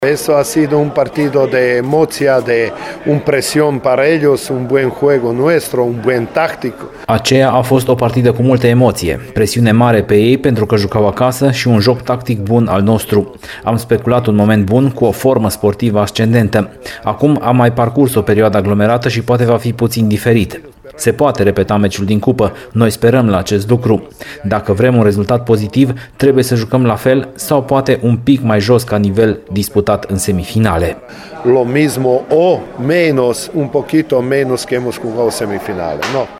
Eso ha sido un partido de emoția, de un presión para ellos, un buen juego nuestro, un buen táctico. Aceea a fost o partidă cu multă emoție, presiune mare pe ei pentru că jucau acasă și un joc tactic bun al nostru. Am speculat un moment bun cu o formă sportivă ascendentă. Acum am mai parcurs o perioadă aglomerată și poate va fi puțin diferit. Se poate repeta meciul din cupă, noi sperăm la acest lucru. Dacă vrem un rezultat pozitiv, trebuie să jucăm la fel sau poate un pic mai jos ca nivel disputat în semifinale. Lo mismo o menos, un poquito menos que hemos jugado semifinales, no.